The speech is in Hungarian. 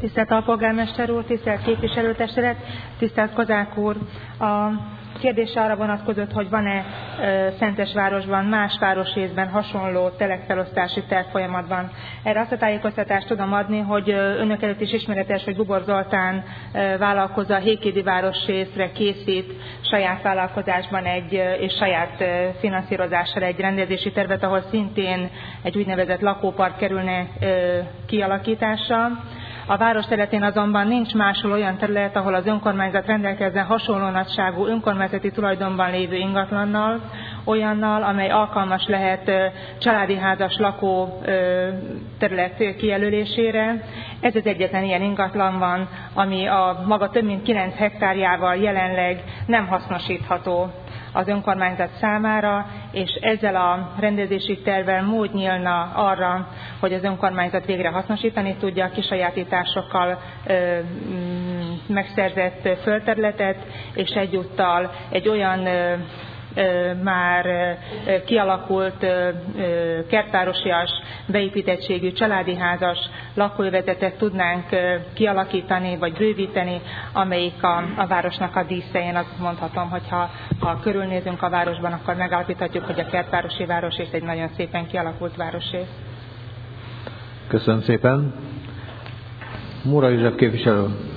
Tisztelt Alpolgármester úr, tisztelt képviselőtestület, tisztelt Kozák úr! A kérdés arra vonatkozott, hogy van-e Szentesvárosban más városrészben hasonló telekfelosztási terv folyamatban. Erre azt a tájékoztatást tudom adni, hogy önök előtt is ismeretes, hogy Bubor Zoltán vállalkozó a Hékédi városrészre készít saját vállalkozásban és saját finanszírozással egy rendezési tervet, ahol szintén egy úgynevezett lakópark kerülne kialakításra. A város területén azonban nincs máshol olyan terület, ahol az önkormányzat rendelkezzen hasonló nagyságú önkormányzati tulajdonban lévő ingatlannal, olyannal, amely alkalmas lehet családi házas lakó terület kijelölésére. Ez az egyetlen ilyen ingatlan van, ami a maga több mint 9 hektárjával jelenleg nem hasznosítható az önkormányzat számára, és ezzel a rendezési tervvel mód nyílna arra, hogy az önkormányzat végre hasznosítani tudja a kisajátításokkal megszerzett földterületet, és egyúttal egy olyan már kialakult kertvárosias, beépítettségű családi házas lakóövezetet tudnánk kialakítani vagy bővíteni, amelyik a városnak a dísze. Én azt mondhatom, hogy ha körülnézünk a városban, akkor megállapíthatjuk, hogy a kertvárosi városrész egy nagyon szépen kialakult városrész. Köszönöm szépen. Múra József képviselő.